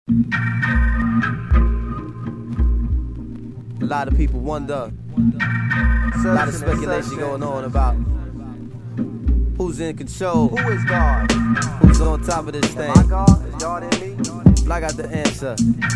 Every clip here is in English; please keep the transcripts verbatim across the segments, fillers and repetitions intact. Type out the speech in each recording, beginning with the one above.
A lot of people wonder, a lot of speculation going on about who's in control, Who is God? who's on top of this thing. My God? Is God in me? I got the answer.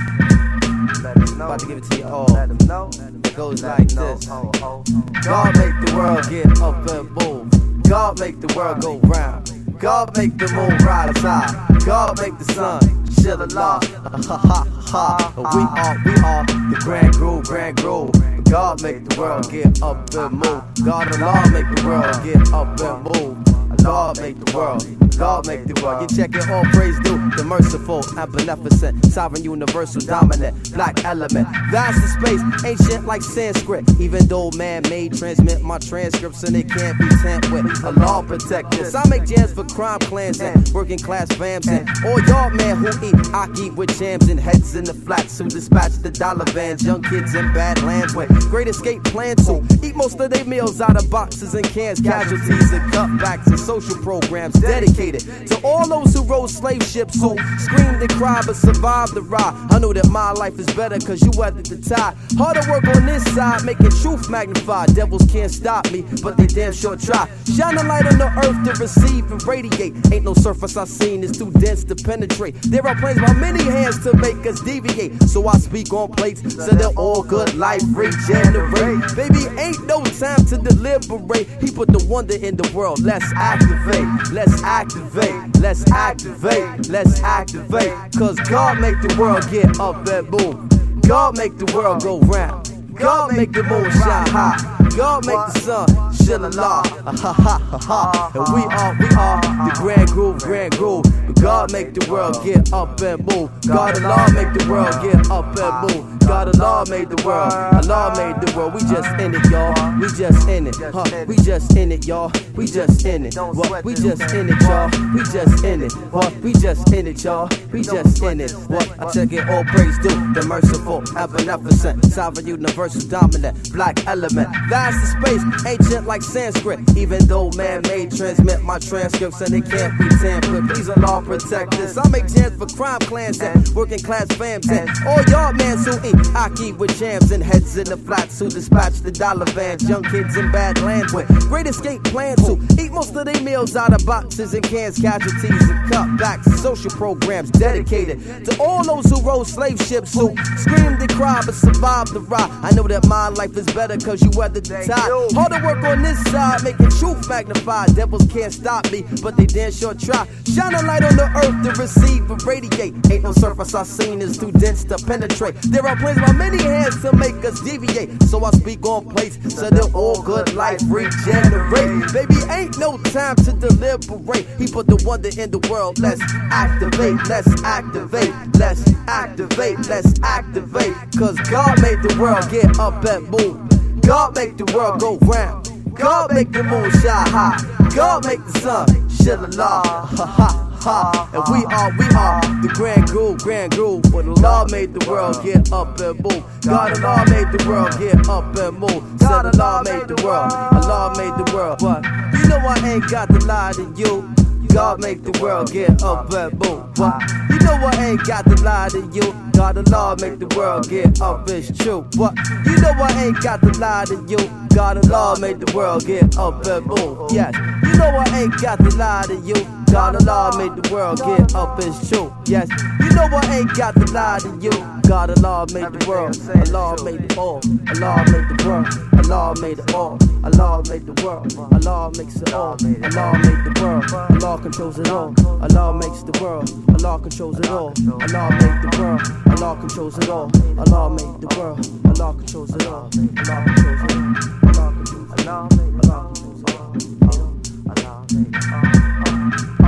Let us know. About to give it to you all. Let them know. It goes Let like them know. this. Oh, oh. God make the world get up and move. God make the world go round. God make the moon rise high. God make the sun chill aloft. Ha ha ha ha. We are, we are the Grand Groove, Grand Groove. God make the world get up and move. God alone make the world get up and move. God make the world, God make the world. You check it, all praise due, the merciful and beneficent, sovereign, universal, dominant, black element. Vast in space, ancient like Sanskrit. Even though man-made, transmit my transcripts and it can't be tamped with. A law protect this. I make jams for crime clans and working class fams and all y'all man who eat aki with jams and heads in the flats who dispatch the dollar vans. Young kids in bad lands with great escape plans who eat most of their meals out of boxes and cans. Casualties and cutbacks and social programs dedicated to all those who rode slave ships who screamed and cried but survived the ride. I know that my life is better cause you weathered the tide. Harder work on this side, making truth magnified. Devils can't stop me, but they damn sure try. Shine a light on the earth to receive and radiate. Ain't no surface I seen is too dense to penetrate. There are plans by many hands to make us deviate. So I speak on plates so they're all good life regenerate. Baby, ain't no time to deliberate. He put the wonder in the world. Let's activate, let's activate, let's activate, let's activate. Cause God make the world get up and move. God make the world go round. God make the moon shine high. God make the sun chill aloft. Ha ha ha ha. And we are, we are the Grand Groove, Grand Groove. God make the world get up and move. God Allah make the world get up and move. God Allah made the world. Allah made the world. We just in it, y'all. We just in it. Huh? We just in it, y'all. We just in it. What? We just in it, y'all. We just in it. What? We just in it, y'all. We just in it. What? I take it all praise due the merciful and beneficent, sovereign, universal, dominant, black element. Vast in space, ancient like Sanskrit. Even though man-made, transmit my transcripts and it can't be tampered. Please Allah protect this. I make jams for crime clans and working class fams and all y'all mans who eat aki with jams and heads in the flats who dispatch the dollar vans. Young kids in bad lands with great escape plans who eat most of their meals out of boxes and cans. Casualties and cutbacks, social programs dedicated to all those who rode slave ships who screamed and cried but survived the ride. I know that my life is better cause you weathered the tide. Harder work on this side, making truth magnified. Devils can't stop me, but they damn sure try. Shine a light on the earth to receive and radiate. Ain't no surface I seen is too dense to penetrate. There are plans by many hands to make us deviate. So I speak on plates so they're all good life regenerate. Baby, ain't no time to deliberate. He put the wonder in the world. Let's activate, let's activate, let's activate, let's activate. Cause God made the world get up and move. God make the world go round. God make the moon shine high. God make the sun chill aloft. Ha ha ha. And we are, we are the Grand Groove, Grand Groove. But Allah made the world get up and move. God Allah made the world get up and move. Said Allah made the world. Allah made the world. But you know I ain't got the lie to you. God make the world get up and move. But you know I ain't got the lie to you. God Allah make the world get up, it's true. But you know I ain't got the lie to you. God Allah made the world get up and move. Yes, you know I ain't got the lie to you. God Allah made the world get up, it's true. Yes, you know I ain't got the lie to you. God Allah made the world. Allah made it all. Allah made the world. Allah made it all. Allah made the world. Allah makes it all. Allah made the world. Allah controls it all. Allah makes the world. Allah controls it all. Allah made the world. Allah controls it all. Allah made the world. Allah controls it all. Allah controls it all. Allah controls it all. Allah controls it all. Allah made it all.